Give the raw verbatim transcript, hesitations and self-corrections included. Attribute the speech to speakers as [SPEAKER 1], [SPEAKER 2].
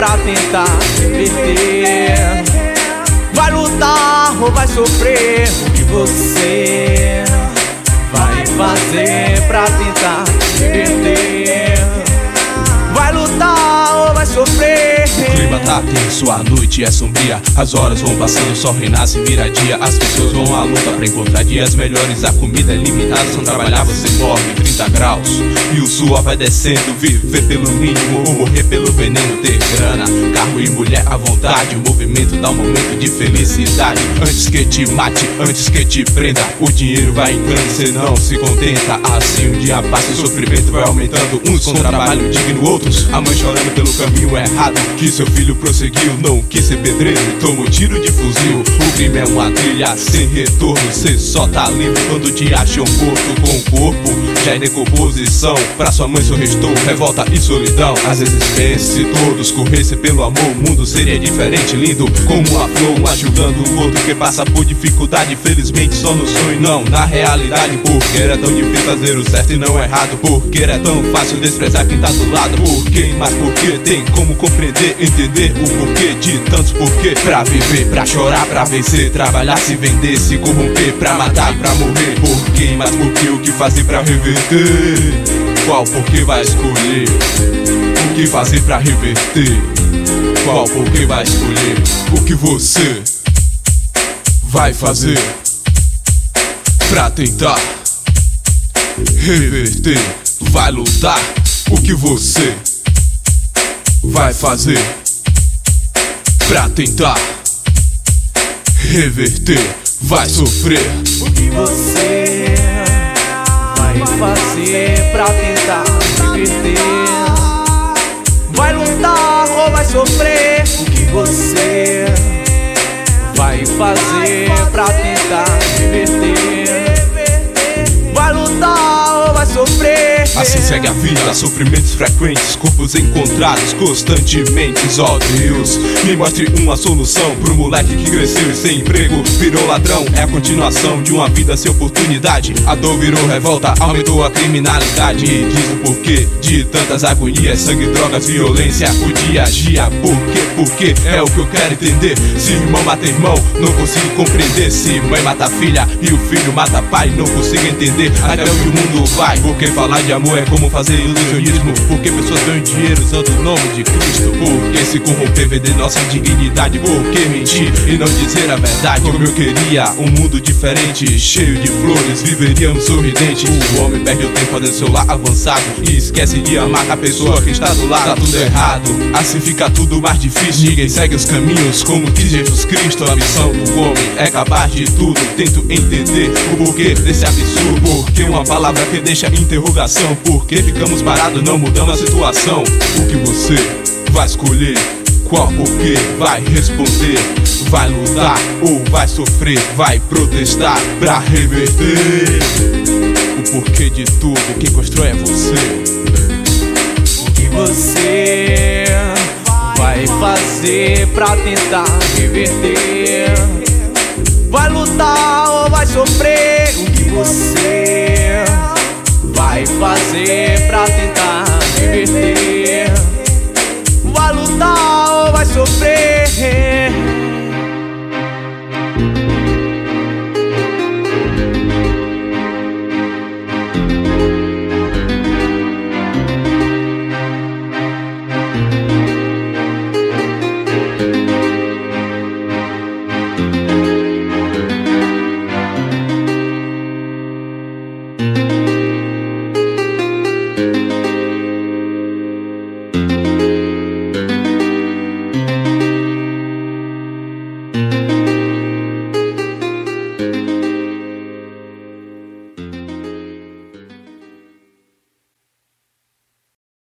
[SPEAKER 1] pra tentar reverter. Vai lutar ou vai sofrer? O que você vai fazer pra tentar reverter? Vai lutar ou vai sofrer?
[SPEAKER 2] O clima tá tenso, a noite é sombria. As horas vão passando, só renasce e vira dia. As pessoas vão à luta pra encontrar dias melhores. A comida é limitada, só trabalhar você morre. Trinta graus e o suor vai descendo. Viver pelo mínimo ou morrer pelo veneno. Ter grana, carro e mulher à vontade. O movimento dá um momento de felicidade. Antes que te mate, antes que te prenda, o dinheiro vai entrando, cê não se contenta. Assim um dia passa, o sofrimento vai aumentando. Uns com trabalho digno, outros a mãe chorando pelo caminho errado que seu filho prosseguiu. Não quis ser pedreiro e tomou tiro de fuzil. O crime é uma trilha sem retorno. Cê só tá livre quando te acham morto. Com o corpo já em decomposição, pra sua mãe só restou revolta e solidão. Às vezes pense, se todos corressem pelo amor, o mundo seria diferente, lindo como a flor, um ajudando o outro que passa por dificuldade. Felizmente só no sonho, não na realidade. Porque era tão difícil fazer o certo e não o errado. Porque era tão fácil desprezar quem tá do lado. Por quem, mas por que? Tem como compreender, entender o porquê de tantos porquê. Pra viver, pra chorar, pra vencer, trabalhar, se vender, se corromper, pra matar, pra morrer. Por quem, mas por que? O que fazer pra reverter? Qual porquê vai escolher? O que fazer pra reverter? Qual porquê vai escolher? O que você vai fazer pra tentar reverter? Vai lutar? O que você vai fazer pra tentar reverter? Vai sofrer?
[SPEAKER 1] O que você vai fazer pra tentar reverter? Vai lutar ou vai sofrer? O que você vai fazer pra tentar reverter? Vai lutar ou vai sofrer?
[SPEAKER 2] Assim segue a vida, sofrimentos frequentes, corpos encontrados constantemente. Ó Deus, me mostre uma solução pro moleque que cresceu e sem emprego virou ladrão. É a continuação de uma vida sem oportunidade. A dor virou revolta, aumentou a criminalidade. E diz o porquê de tantas agonias, sangue, drogas, violência, o dia a dia. Por quê? Por quê? É o que eu quero entender. Se irmão mata irmão, não consigo compreender. Se mãe mata filha e o filho mata pai, não consigo entender até onde o mundo vai. Porque falar de amor é como fazer ilusionismo. Porque pessoas ganham dinheiro usando o nome de Cristo. Porque se corromper, vender nossa dignidade. Porque mentir e não dizer a verdade. Como eu queria um mundo diferente, cheio de flores, viveríamos sorridente. O homem perde o tempo fazendo celular avançado e esquece de amar a pessoa que está do lado. Tá tudo errado, assim fica tudo mais difícil. Ninguém segue os caminhos como quis Jesus Cristo. A missão do homem é capaz de tudo. Tento entender o porquê desse absurdo. Porque uma palavra que deixa interrogação. Porque ficamos parados, não mudamos a situação. O que você vai escolher? Qual porquê vai responder? Vai lutar ou vai sofrer? Vai protestar pra reverter? O porquê de tudo, quem constrói é você.
[SPEAKER 1] O que você vai fazer pra tentar reverter? Vai lutar ou vai sofrer? O que você vai fazer pra tentar